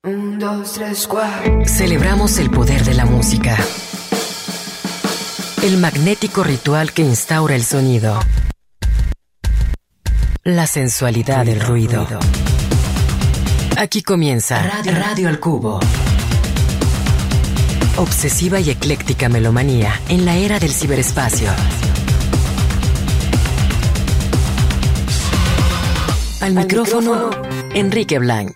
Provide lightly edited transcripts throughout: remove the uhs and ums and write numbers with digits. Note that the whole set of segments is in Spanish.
1, 2, 3, 4. Celebramos el poder de la música. El magnético ritual que instaura el sonido. La sensualidad del ruido. Aquí comienza Radio al Cubo. Obsesiva y ecléctica melomanía en la era del ciberespacio. Al micrófono, Enrique Blanc.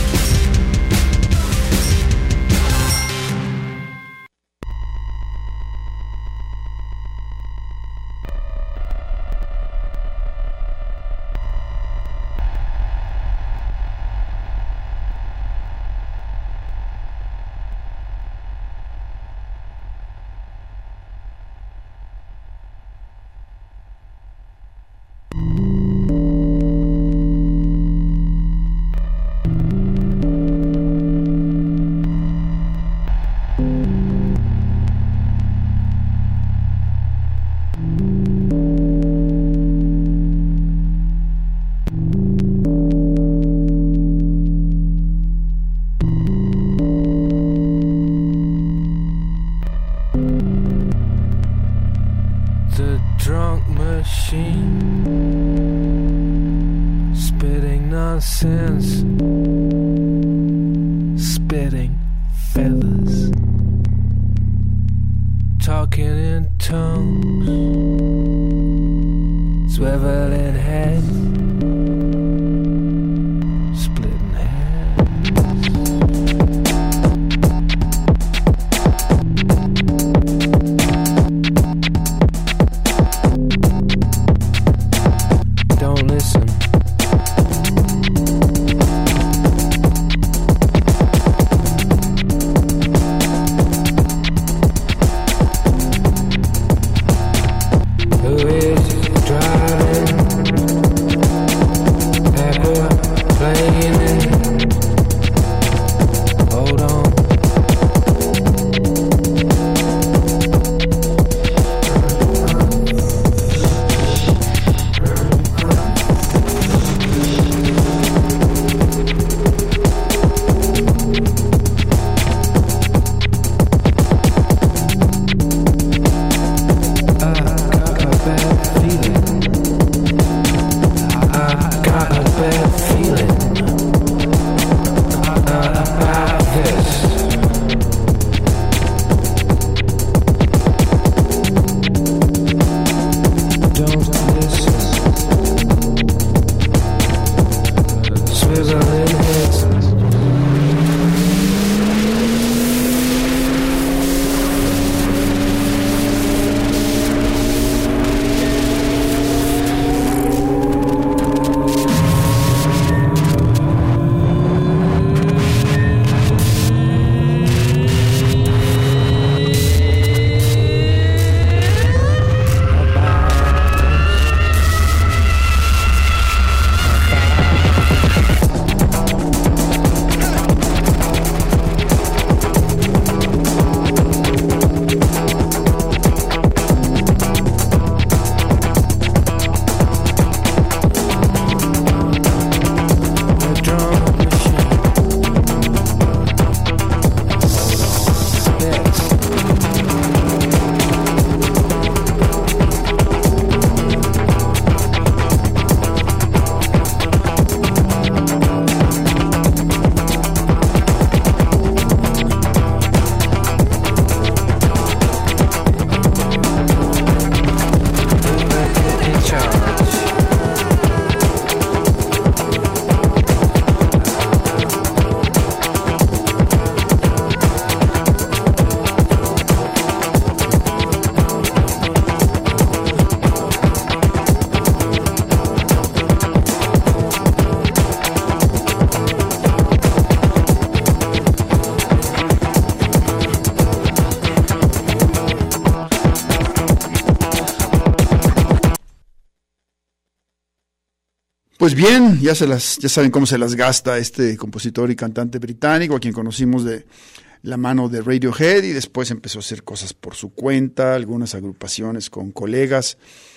Pues bien, ya saben cómo se las gasta este compositor y cantante británico, a quien conocimos de la mano de Radiohead, y después empezó a hacer cosas por su cuenta, algunas agrupaciones con colegas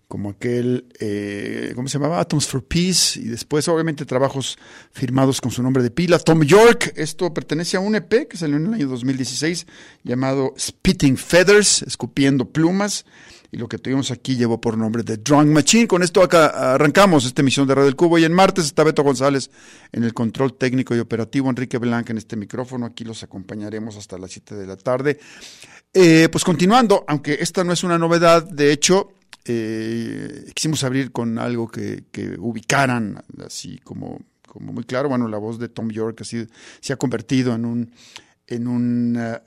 como aquel, ¿cómo se llamaba? Atoms for Peace, y después obviamente trabajos firmados con su nombre de pila. Thom Yorke, esto pertenece a un EP que salió en el año 2016 llamado Spitting Feathers, escupiendo plumas, y lo que tuvimos aquí llevó por nombre The Drunk Machine. Con esto acá arrancamos esta emisión de Radio del Cubo, y en martes está Beto González en el control técnico y operativo, Enrique Blanca en este micrófono. Aquí los acompañaremos hasta las 7 de la tarde. Pues continuando, aunque esta no es una novedad, de hecho, quisimos abrir con algo que ubicaran así como muy claro. Bueno, la voz de Thom Yorke así se ha convertido en una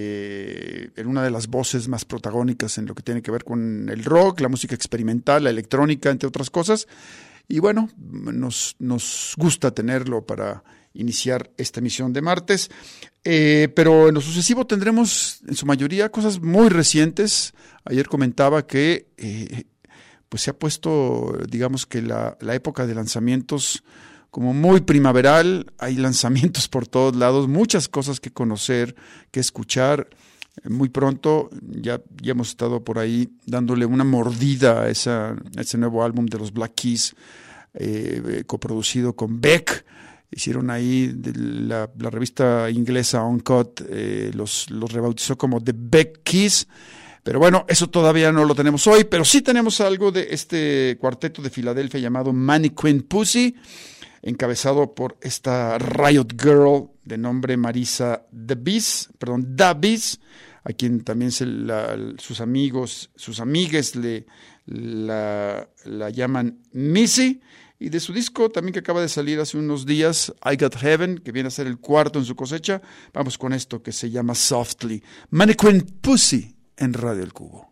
de las voces más protagónicas en lo que tiene que ver con el rock, la música experimental, la electrónica, entre otras cosas. Y bueno, nos gusta tenerlo para iniciar esta emisión de martes. Pero en lo sucesivo tendremos en su mayoría cosas muy recientes. Ayer comentaba que pues se ha puesto, digamos que la época de lanzamientos como muy primaveral. Hay lanzamientos por todos lados, muchas cosas que conocer, que escuchar. Muy pronto ya hemos estado por ahí dándole una mordida a ese nuevo álbum de los Black Keys, coproducido con Beck. Hicieron ahí la revista inglesa Uncut, los rebautizó como The Beck Keys. Pero bueno, eso todavía no lo tenemos hoy, pero sí tenemos algo de este cuarteto de Filadelfia llamado Mannequin Pussy, encabezado por esta Riot Girl de nombre Marisa Davis, a quien también sus amigues la llaman Missy. Y de su disco también que acaba de salir hace unos días, I Got Heaven, que viene a ser el cuarto en su cosecha, vamos con esto que se llama Softly. Mannequin Pussy en Radio El Cubo.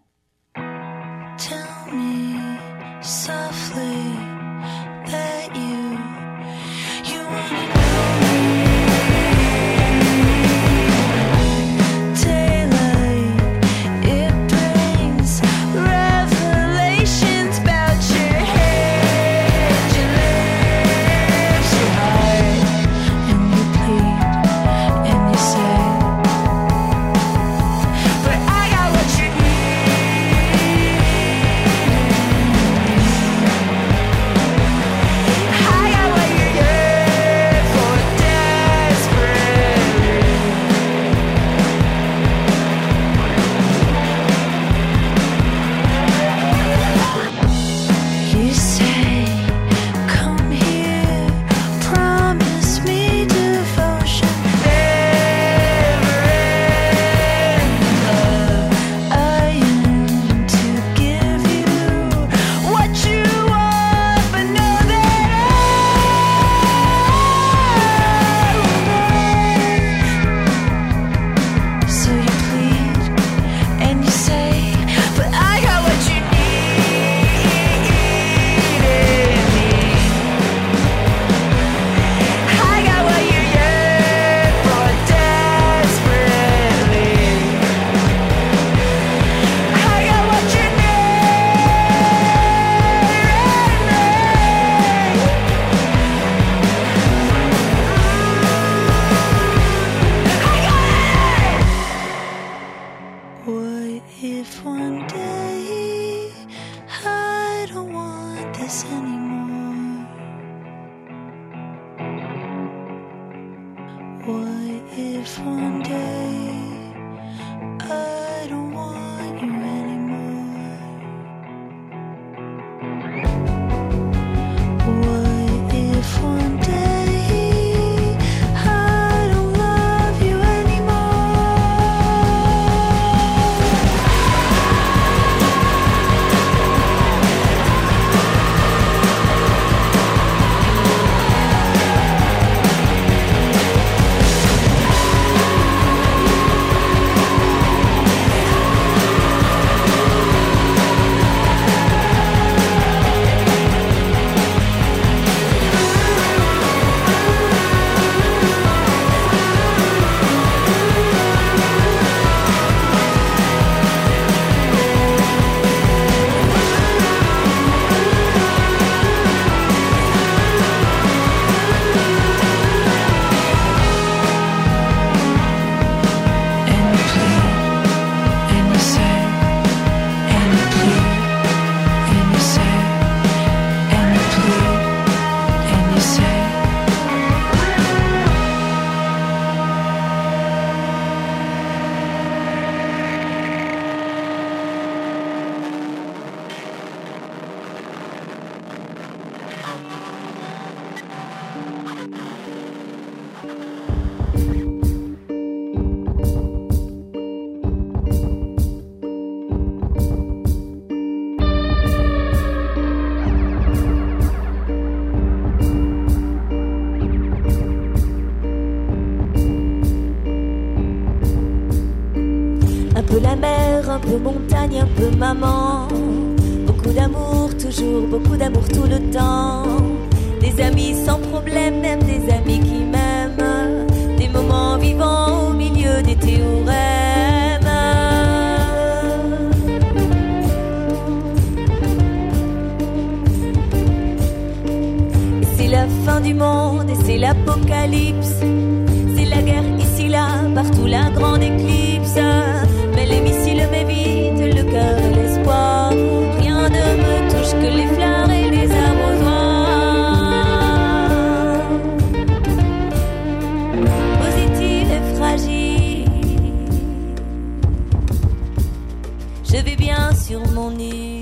Tell me softly that you wanna know me. Daylight, it brings revelations about your head, your lips, your heart, and you plead and you say, but I got what you need. I got what you're good for desperately. You say, come here, promise me devotion, never ending love. I am to give you what you want, but know that I will. So you plead and you say, but I got what you need in me. I got what you yearn for desperately. I got what you What if one day I don't want this anymore? What if one day I don't want you anymore? What if one day I don't love you anymore? Un peu la mer, un peu montagne, un peu maman. Beaucoup d'amour, toujours beaucoup d'amour tout le temps. Des amis sans problème, même des amis qui m'aiment. Des moments vivants au milieu des théorèmes. Et c'est la fin du monde et c'est l'apocalypse. C'est la guerre ici, là, partout la grande éclipse. Mais les missiles m'évitent le cœur et l'espoir. Rien ne me touche que les fleurs et les arrosoirs. Positive et fragile, je vais bien sur mon île.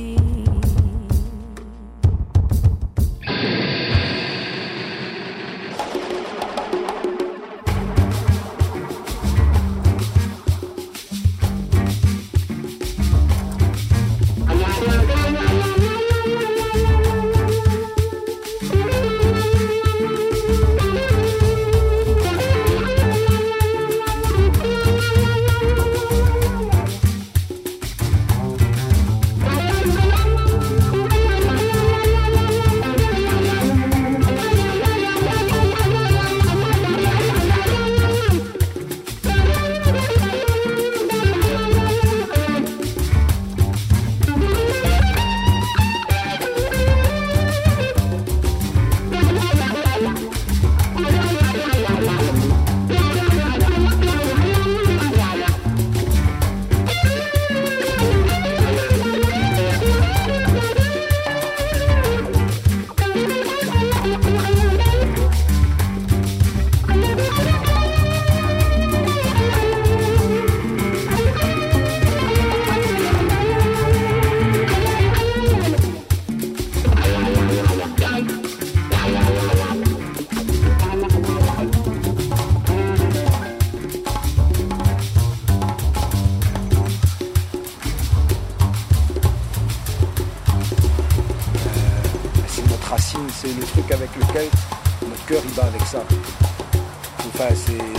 C'est le truc avec lequel notre cœur il bat avec ça. Enfin,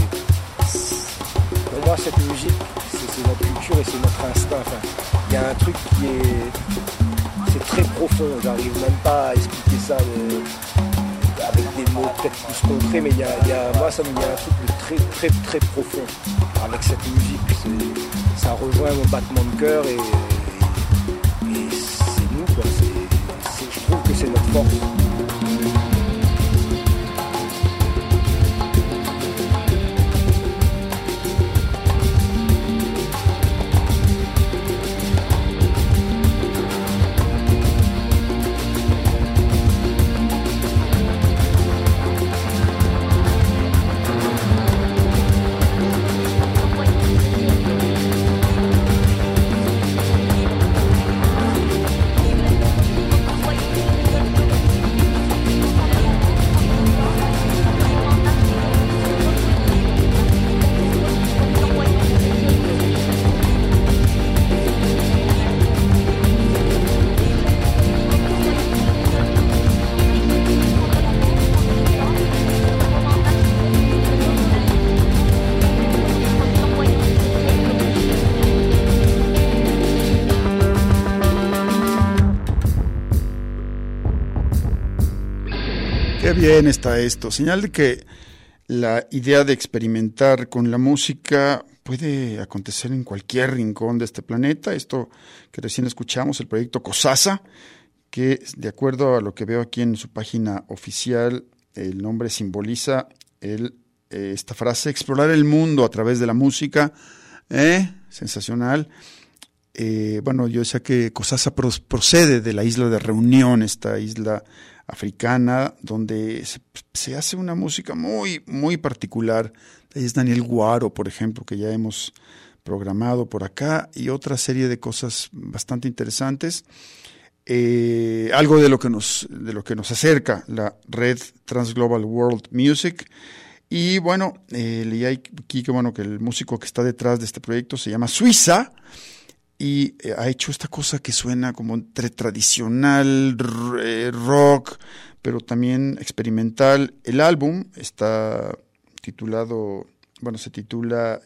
pour moi cette musique, c'est notre culture et c'est notre instinct. Enfin, il y a un truc c'est très profond. J'arrive même pas à expliquer ça avec des mots peut-être plus concrets, mais moi il y a un truc de très très très profond avec cette musique. Ça rejoint mon battement de cœur et c'est nous quoi. Je trouve que c'est notre force. Qué bien está esto. Señal de que la idea de experimentar con la música puede acontecer en cualquier rincón de este planeta. Esto que recién escuchamos, el proyecto Cosasa, que de acuerdo a lo que veo aquí en su página oficial, el nombre simboliza esta frase, explorar el mundo a través de la música. Sensacional. Bueno, yo decía que Cosasa procede de la isla de Reunión, esta isla africana, donde se hace una música muy, muy particular. Ahí es Daniel Guaro, por ejemplo, que ya hemos programado por acá, y otra serie de cosas bastante interesantes. Algo de lo que nos acerca la red Transglobal World Music. Y bueno, leí aquí que bueno que el músico que está detrás de este proyecto se llama Suiza y ha hecho esta cosa que suena como entre tradicional, rock, pero también experimental. El álbum está titulado se titula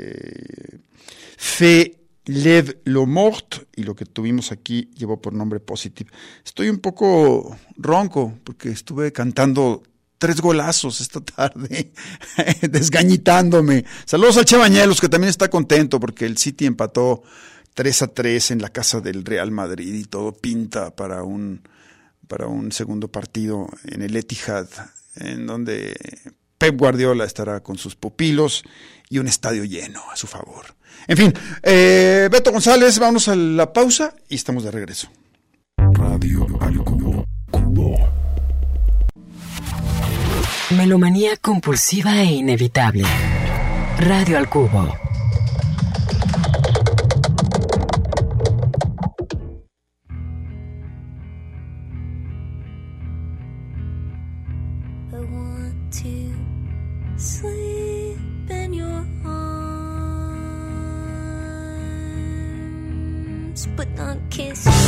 Fait Lève le Mort, y lo que tuvimos aquí llevó por nombre Positive. Estoy un poco ronco porque estuve cantando 3 golazos esta tarde, desgañitándome. Saludos al Che Bañuelos, que también está contento porque el City empató 3-3 en la casa del Real Madrid y todo pinta para un segundo partido en el Etihad, en donde Pep Guardiola estará con sus pupilos y un estadio lleno a su favor. En fin, Beto González, vámonos a la pausa y estamos de regreso. Radio al Cubo. Melomanía compulsiva e inevitable. Radio al Cubo. I want to sleep in your arms, but not kiss you.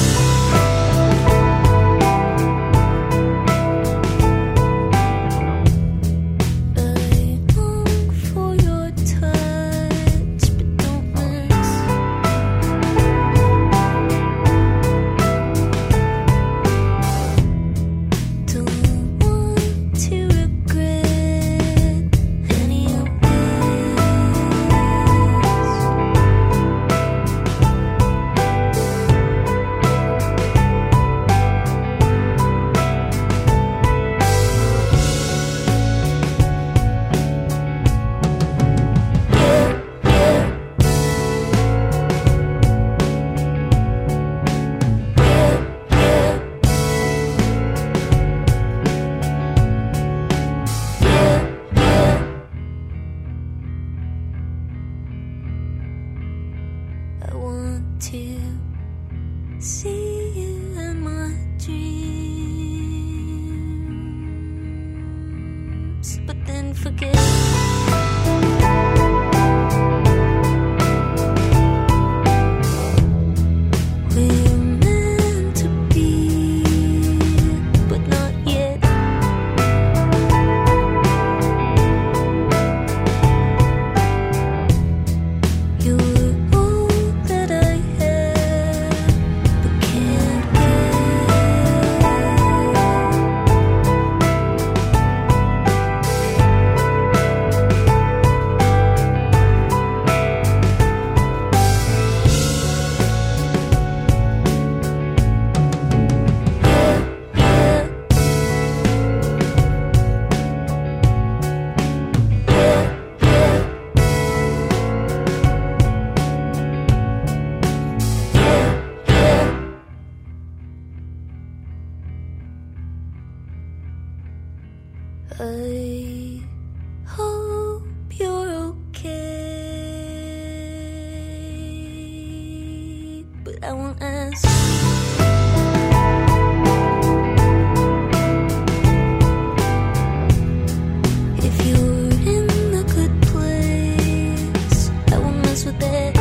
I hope you're okay, but I won't ask. If you're in a good place, I won't mess with it.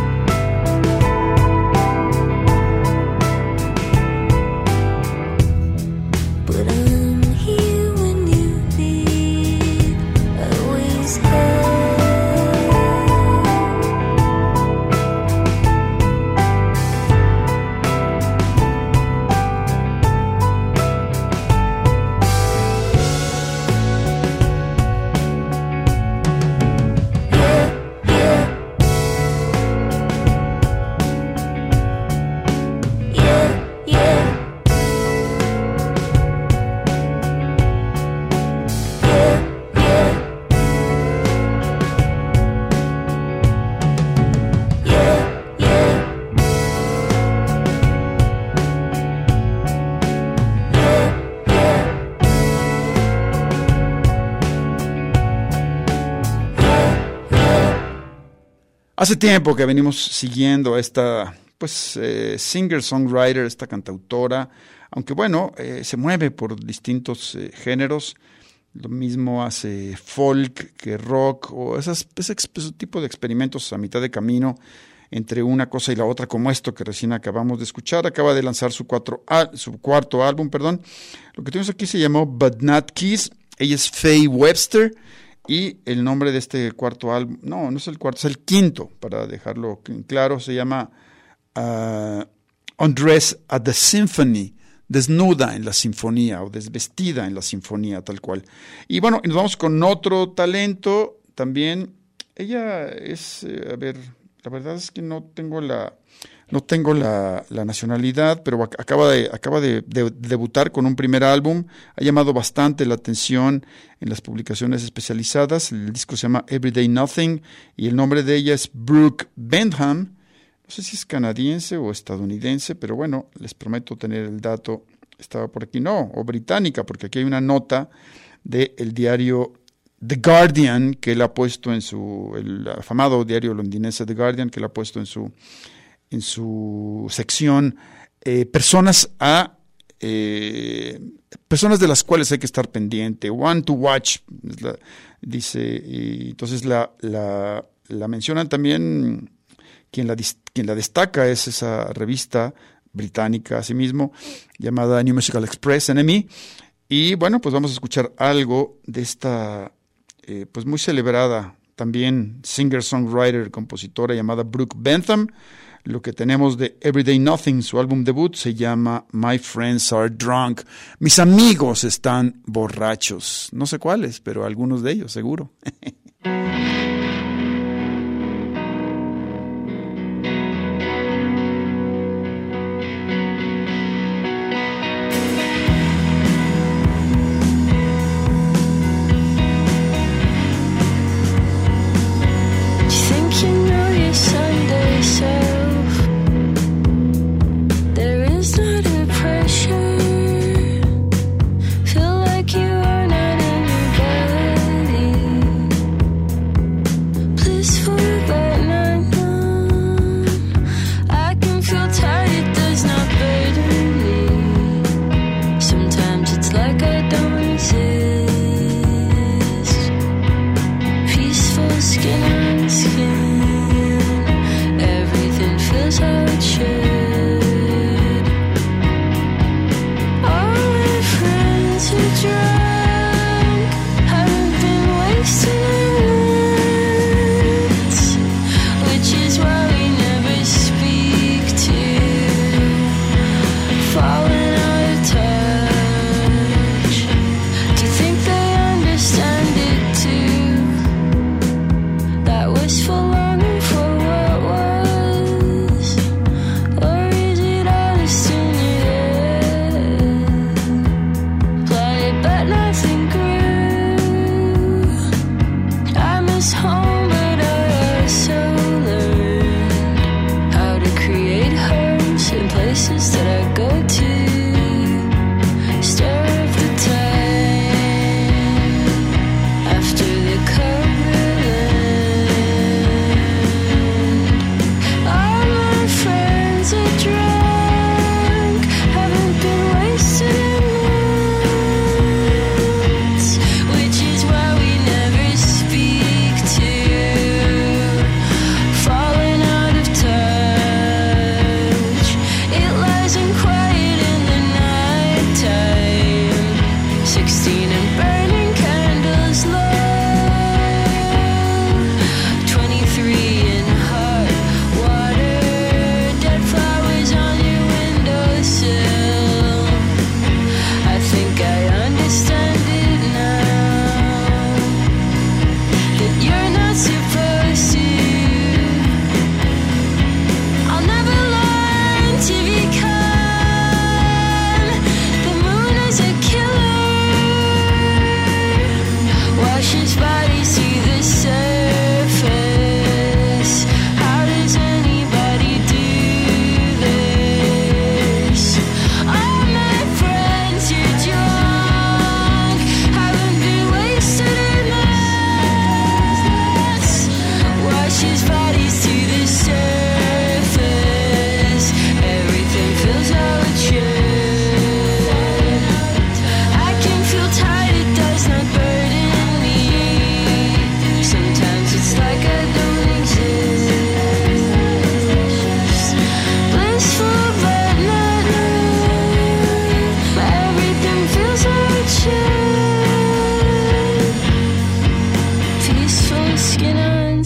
But I'm here when you need, always have. Hace tiempo que venimos siguiendo a esta singer-songwriter, esta cantautora, aunque bueno, se mueve por distintos géneros. Lo mismo hace folk que rock, o ese tipo de experimentos a mitad de camino entre una cosa y la otra, como esto que recién acabamos de escuchar. Acaba de lanzar su cuarto álbum. Lo que tenemos aquí se llamó But Not Kiss. Ella es Faye Webster Y el nombre de este cuarto álbum, no es el cuarto, es el quinto, para dejarlo claro, se llama Undress at the Symphony, desnuda en la sinfonía o desvestida en la sinfonía, tal cual. Y bueno, nos vamos con otro talento también. Ella es, la verdad es que no tengo la nacionalidad, pero acaba de debutar con un primer álbum. Ha llamado bastante la atención en las publicaciones especializadas. El disco se llama Everyday Nothing y el nombre de ella es Brooke Bentham. No sé si es canadiense o estadounidense, pero bueno, les prometo tener el dato. Estaba por aquí, o británica, porque aquí hay una nota del diario The Guardian, que él ha puesto el afamado diario londinense The Guardian, que él ha puesto en su sección personas de las cuales hay que estar pendiente, one to watch, dice, y entonces la mencionan también. Quien la destaca es esa revista británica asimismo, llamada New Musical Express, NME, y bueno, pues vamos a escuchar algo de esta pues muy celebrada también singer-songwriter, compositora llamada Brooke Bentham. Lo que tenemos de Everyday Nothing, su álbum debut, se llama My Friends Are Drunk. Mis amigos están borrachos. No sé cuáles, pero algunos de ellos, seguro.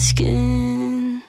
skin.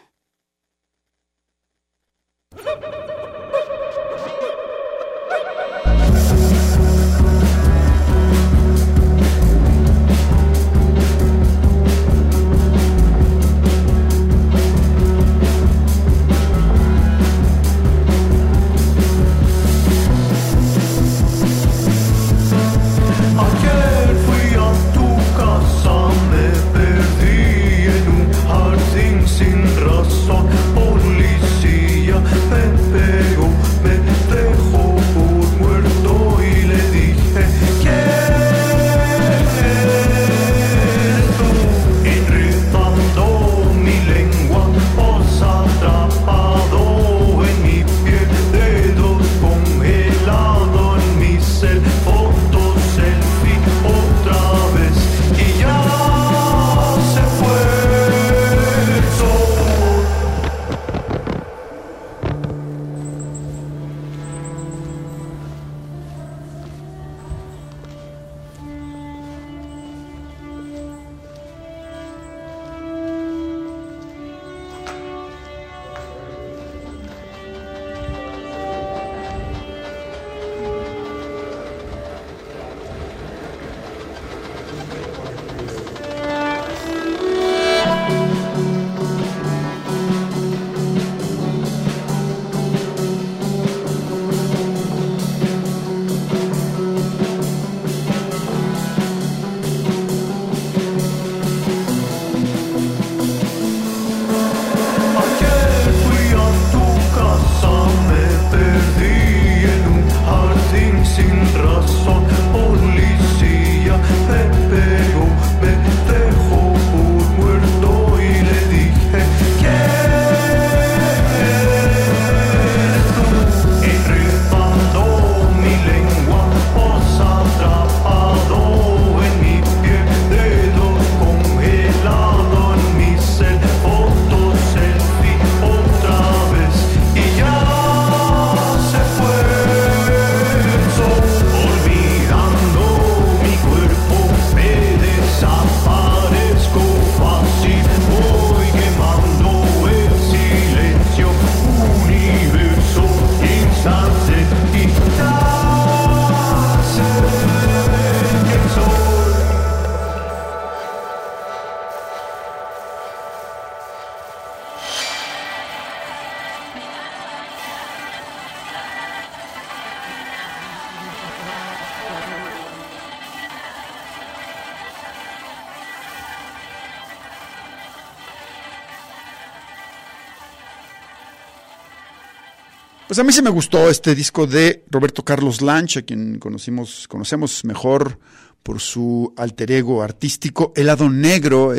Pues a mí sí me gustó este disco de Roberto Carlos Lanch, a quien conocemos mejor por su alter ego artístico, Helado Negro,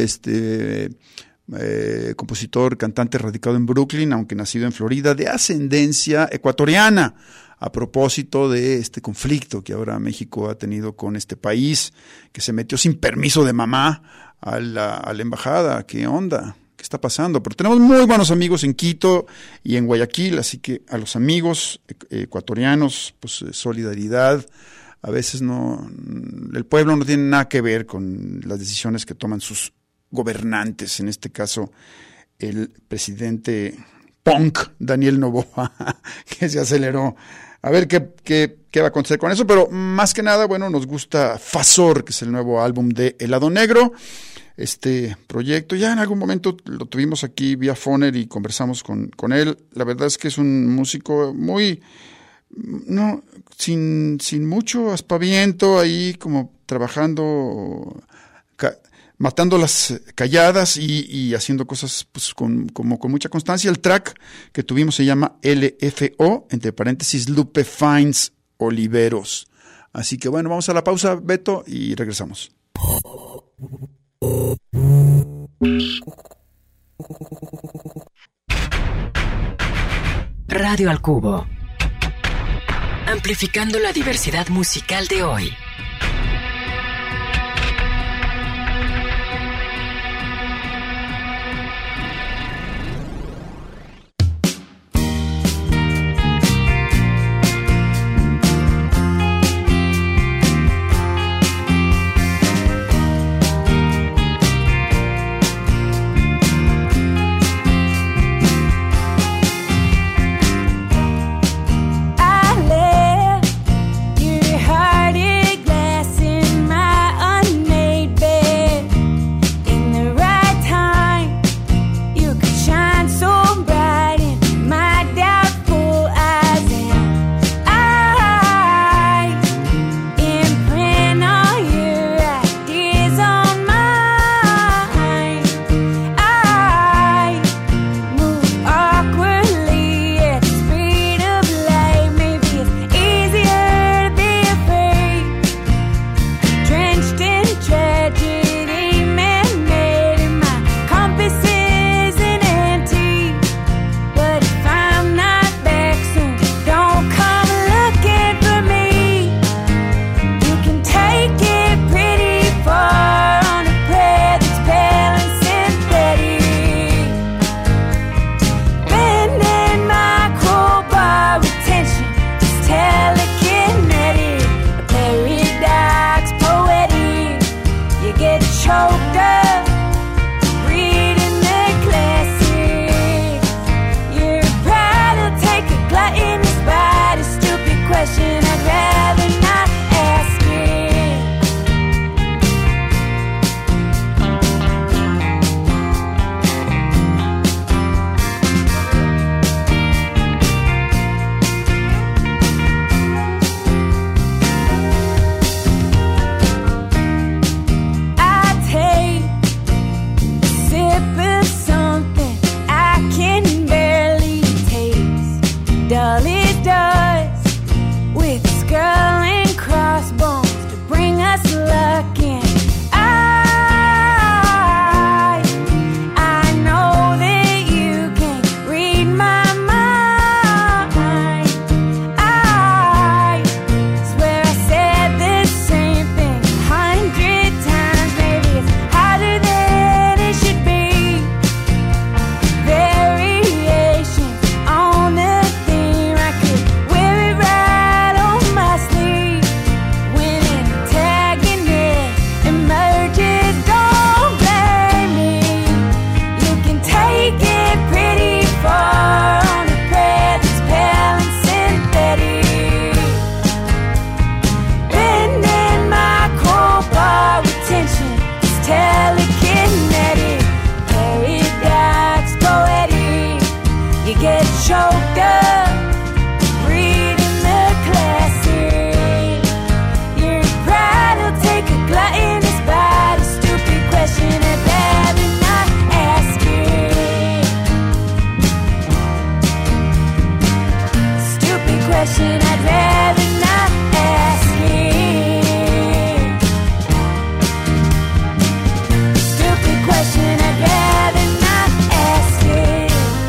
compositor, cantante radicado en Brooklyn, aunque nacido en Florida, de ascendencia ecuatoriana, a propósito de este conflicto que ahora México ha tenido con este país, que se metió sin permiso de mamá a la embajada. ¿Qué onda? ¿Qué está pasando? Pero tenemos muy buenos amigos en Quito y en Guayaquil, así que a los amigos ecuatorianos, pues solidaridad. A veces el pueblo no tiene nada que ver con las decisiones que toman sus gobernantes, en este caso el presidente punk Daniel Noboa, que se aceleró. A ver qué va a acontecer con eso, pero más que nada, bueno, nos gusta Fasor, que es el nuevo álbum de Helado Negro. Este proyecto, ya en algún momento lo tuvimos aquí vía Foner y conversamos con él. La verdad es que es un músico muy, sin mucho aspaviento, ahí como trabajando, matando las calladas y haciendo cosas pues con mucha constancia. El track que tuvimos se llama LFO, entre paréntesis Lupe Fines Oliveros. Así que bueno, vamos a la pausa, Beto, y regresamos. Radio al Cubo, amplificando la diversidad musical de hoy. choked up, reading the classic. Your pride will take a glut in his body. Stupid question I'd rather not ask it. Stupid question I'd rather not ask it. Stupid question I'd rather not ask it.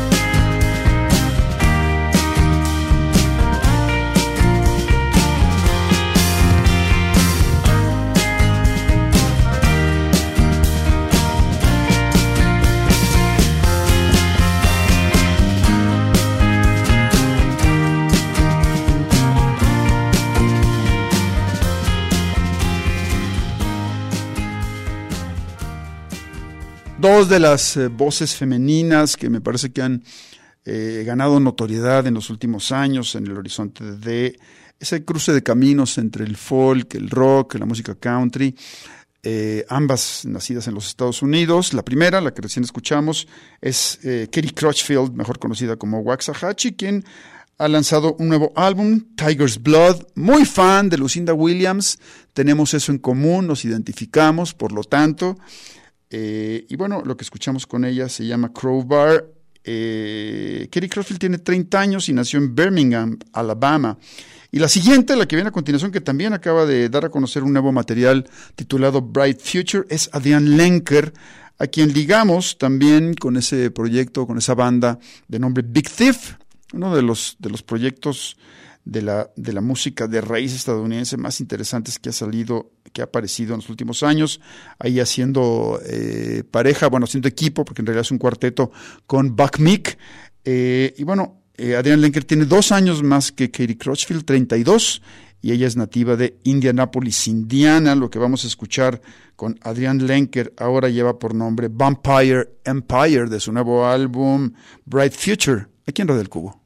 Dos de las voces femeninas que me parece que han ganado notoriedad en los últimos años en el horizonte de ese cruce de caminos entre el folk, el rock, la música country, ambas nacidas en los Estados Unidos. La primera, la que recién escuchamos, es Katie Crutchfield, mejor conocida como Waxahachie, quien ha lanzado un nuevo álbum, Tiger's Blood. Muy fan de Lucinda Williams, tenemos eso en común, nos identificamos, por lo tanto. Y bueno, lo que escuchamos con ella se llama Crowbar. Katie Crutchfield tiene 30 años y nació en Birmingham, Alabama. Y la siguiente, la que viene a continuación, que también acaba de dar a conocer un nuevo material titulado Bright Future, es Adrienne Lenker, a quien ligamos también con ese proyecto, con esa banda de nombre Big Thief, uno de los proyectos de la música de raíz estadounidense más interesantes que ha aparecido en los últimos años, ahí haciendo pareja, bueno, haciendo equipo, porque en realidad es un cuarteto con Buck Meek, y bueno, Adrienne Lenker tiene 2 años más que Katie Crutchfield, 32, y ella es nativa de Indianapolis, Indiana. Lo que vamos a escuchar con Adrienne Lenker ahora lleva por nombre Vampire Empire, de su nuevo álbum Bright Future, aquí en Radio del Cubo.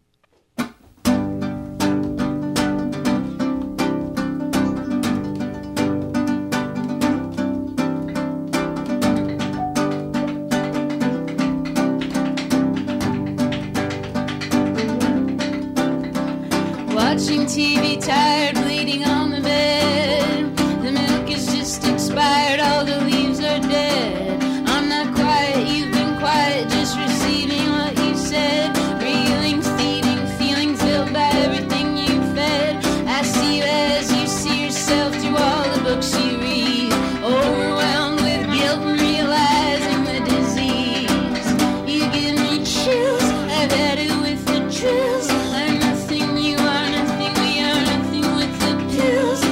Watching TV, tired, bleeding on the bed. The milk is just expired, all the leaves are dead. I'm not quiet, you've been quiet, just receiving what you said. Reeling, feeding, feeling filled by everything you fed. I see you as you see yourself through all the books you read. Overwhelmed with guilt and realizing the disease. You give me chills, I've had it with the drills. I'm nothing, you are nothing, we are nothing with the pills.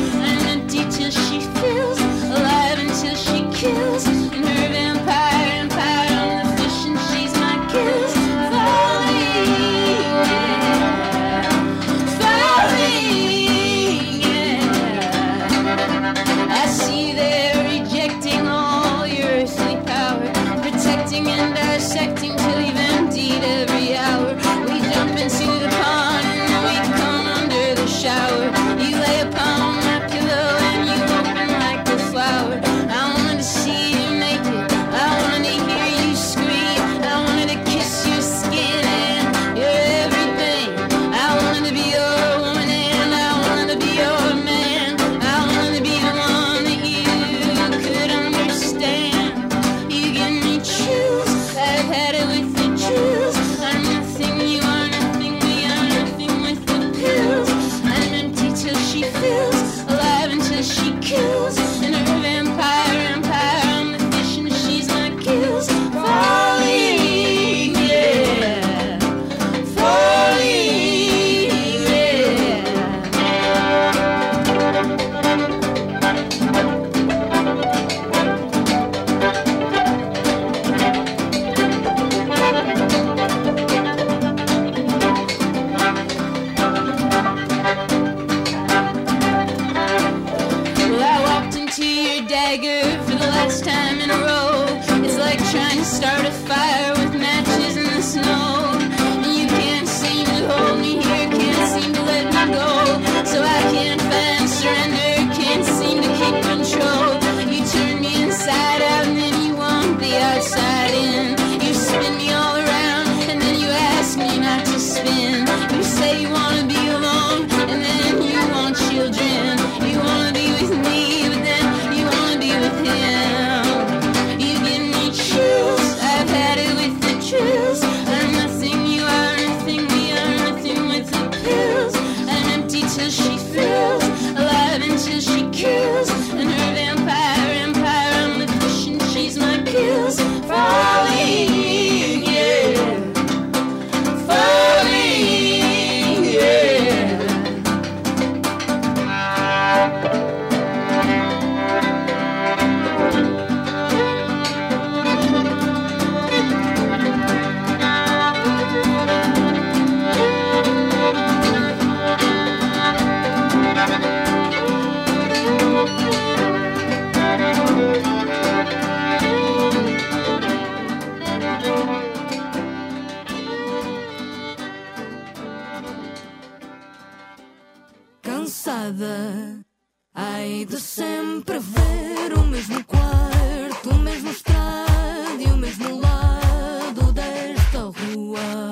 cansada. Ai de sempre ver o mesmo quarto, o mesmo estádio, o mesmo lado desta rua.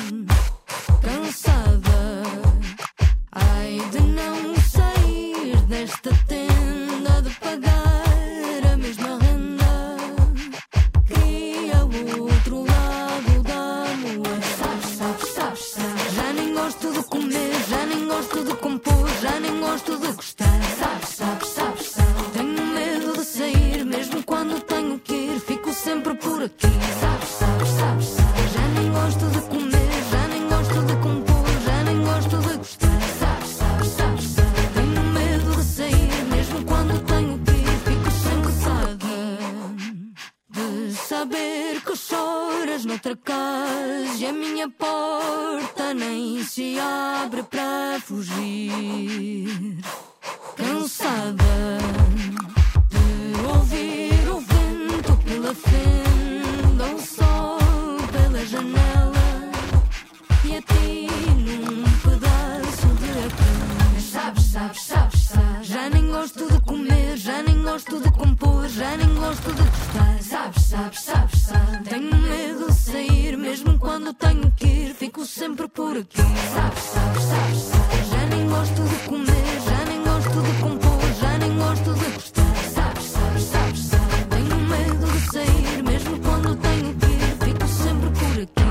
Cansada, ai de não sair desta tenda, de pagar a mesma renda. Queria o outro lado da lua. Sabes, já nem gosto de comer, já nem gosto de compor, já nem gosto de gostar. Sabes, tenho medo de sair, mesmo quando tenho que ir, fico sempre por aqui. Sabes, já nem gosto de comer, já nem gosto de compor, já nem gosto de gostar. Sabes, tenho medo de sair, mesmo quando tenho que ir, fico sempre cansada de saber que choras noutra casa e a minha porta nem se abre para fugir. Cansada de ouvir o vento pela fenda, o sol pela janela e a ti num pedaço de ecrã. Sabes, já nem gosto de comer, já nem gosto de compor, já nem gosto de gostar. Sabes, tenho medo de sair, mesmo quando tenho que ir, fico sempre por aqui. Sabes, já nem gosto de comer, já nem gosto de compor, já nem gosto de gostar. Sabes, tenho medo de sair, mesmo quando tenho que ir, fico sempre por aqui.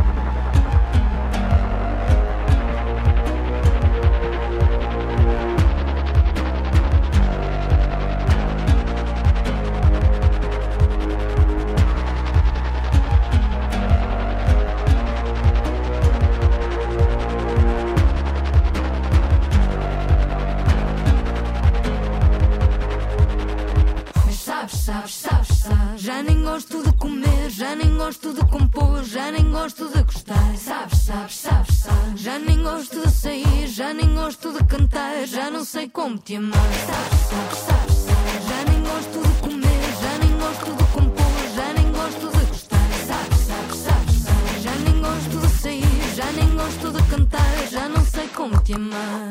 Sabes, já nem gosto de comer, já nem gosto de compor, já nem gosto de gostar. Sabes, já nem gosto de sair, já nem gosto de cantar, já não sei como te amar. Sabes, já nem gosto de comer, já nem gosto de compor, já nem gosto de gostar. Sabes, já nem gosto de sair, já nem gosto de cantar, já não sei como te amar.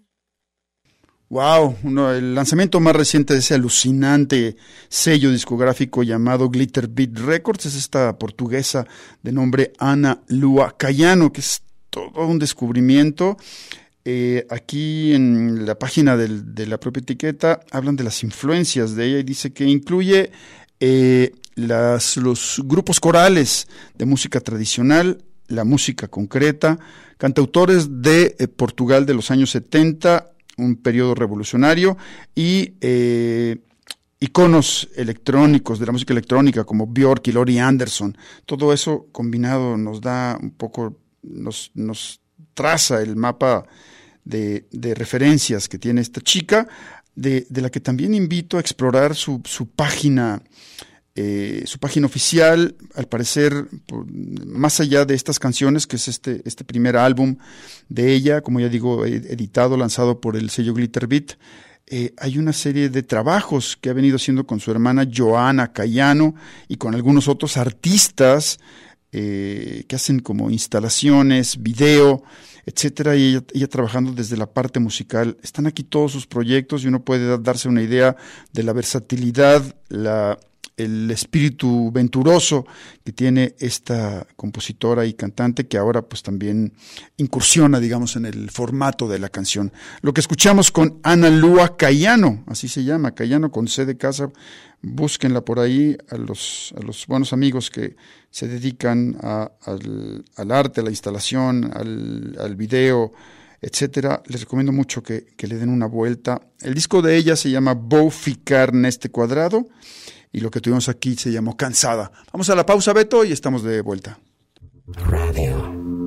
Wow, el lanzamiento más reciente de ese alucinante sello discográfico llamado Glitter Beat Records es esta portuguesa de nombre Ana Lua Caiano, que es todo un descubrimiento. Aquí en la página de la propia etiqueta hablan de las influencias de ella y dice que incluye los grupos corales de música tradicional, la música concreta, cantautores de Portugal de los años 70, un periodo revolucionario, y iconos electrónicos de la música electrónica como Björk y Laurie Anderson. Todo eso combinado nos da un poco, nos traza el mapa de referencias que tiene esta chica, de la que también invito a explorar su página oficial. Al parecer, más allá de estas canciones, que es este primer álbum de ella, como ya digo, editado, lanzado por el sello Glitter Beat, hay una serie de trabajos que ha venido haciendo con su hermana Joana Caiano y con algunos otros artistas que hacen como instalaciones, video, etcétera, y ella trabajando desde la parte musical. Están aquí todos sus proyectos y uno puede darse una idea de la versatilidad, el espíritu venturoso que tiene esta compositora y cantante, que ahora pues también incursiona, digamos, en el formato de la canción. Lo que escuchamos con Ana Lua Caiano, así se llama, Caiano con C de casa, búsquenla por ahí, a los buenos amigos que se dedican al arte, a la instalación, al video, etcétera. Les recomiendo mucho que le den una vuelta. El disco de ella se llama Vou Ficar Neste Quadrado, y lo que tuvimos aquí se llamó Cansada. Vamos a la pausa, Beto, y estamos de vuelta. Radio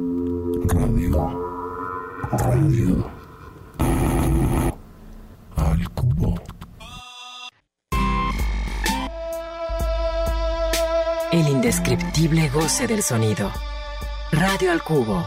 al cubo. El indescriptible goce del sonido. Radio al cubo.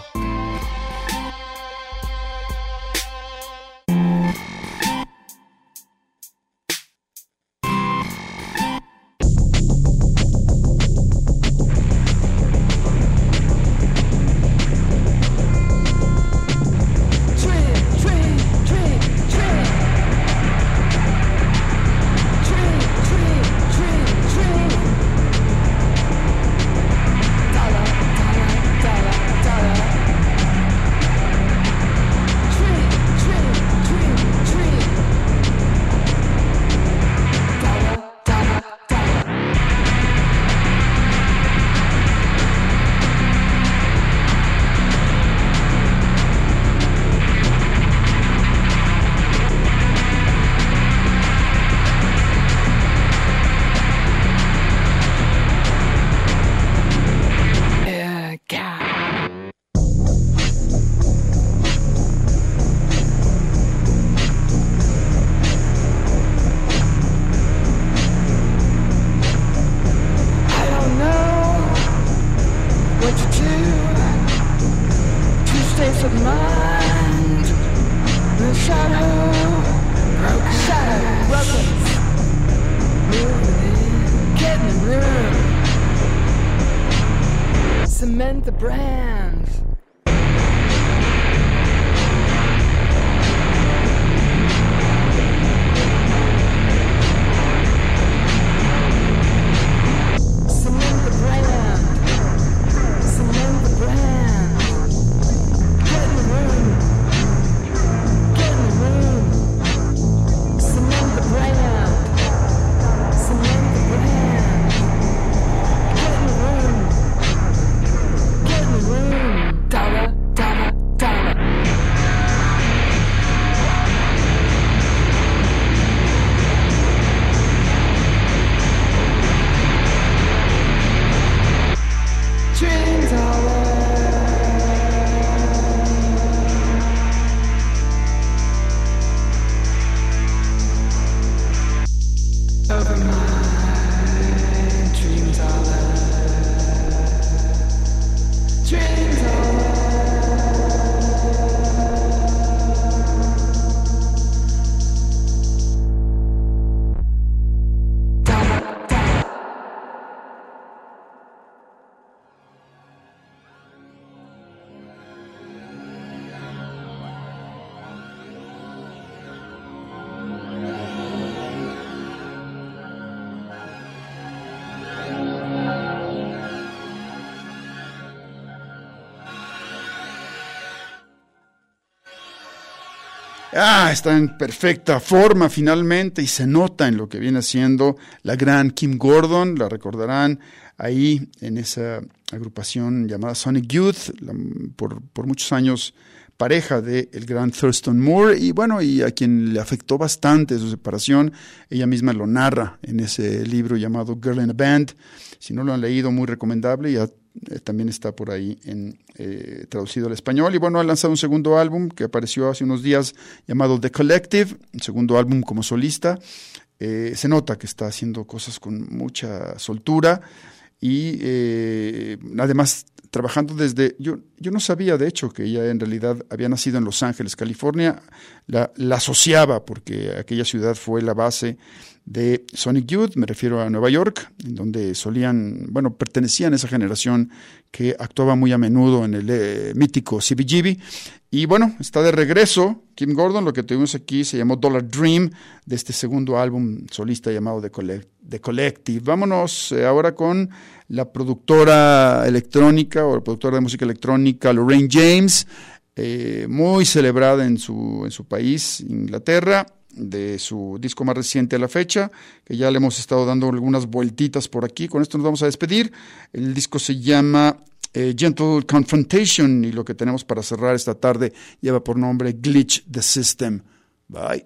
peace of mind. The shadow, broken. Get in the room. Cement the brand. Cement the brand. Cement the brand. Get in the room. Get in the room. Cement the brand. Cement the brand. Get in the room. Get in the room. Dollar, dollar, dollar. Dream dollar. Over my dream dollar. Dream dollar. Dollar, dollar. Está en perfecta forma finalmente y se nota en lo que viene haciendo la gran Kim Gordon. La recordarán ahí en esa agrupación llamada Sonic Youth, por muchos años pareja del gran Thurston Moore, y bueno, y a quien le afectó bastante su separación. Ella misma lo narra en ese libro llamado Girl in a Band. Si no lo han leído, muy recomendable. Ya también está por ahí traducido al español. Y bueno, ha lanzado un segundo álbum que apareció hace unos días llamado The Collective, un segundo álbum como solista. Se nota que está haciendo cosas con mucha soltura y además trabajando desde... Yo no sabía, de hecho, que ella en realidad había nacido en Los Ángeles, California. La asociaba porque aquella ciudad fue la base de Sonic Youth, me refiero a Nueva York, en donde pertenecían a esa generación que actuaba muy a menudo en el mítico CBGB. Y bueno, está de regreso Kim Gordon. Lo que tuvimos aquí se llamó Dollar Dream, de este segundo álbum solista llamado The Collective. Vámonos ahora con la productora electrónica o la productora de música electrónica Lorraine James, muy celebrada en su país, Inglaterra, de su disco más reciente a la fecha, que ya le hemos estado dando algunas vueltitas por aquí. Con esto nos vamos a despedir. El disco se llama Gentle Confrontation, y lo que tenemos para cerrar esta tarde lleva por nombre Glitch the System. Bye.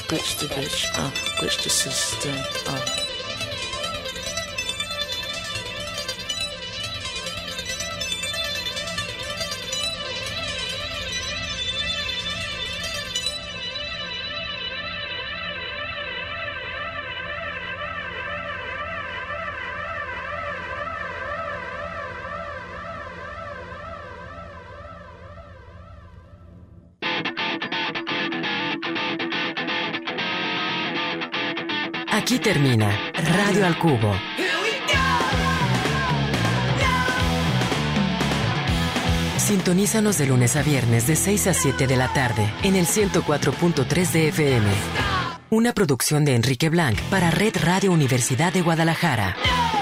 glitch the bitch, glitch the system, Aquí termina Radio al Cubo. Sintonízanos de lunes a viernes de 6 a 7 de la tarde en el 104.3 de FM. Una producción de Enrique Blanc para Red Radio Universidad de Guadalajara.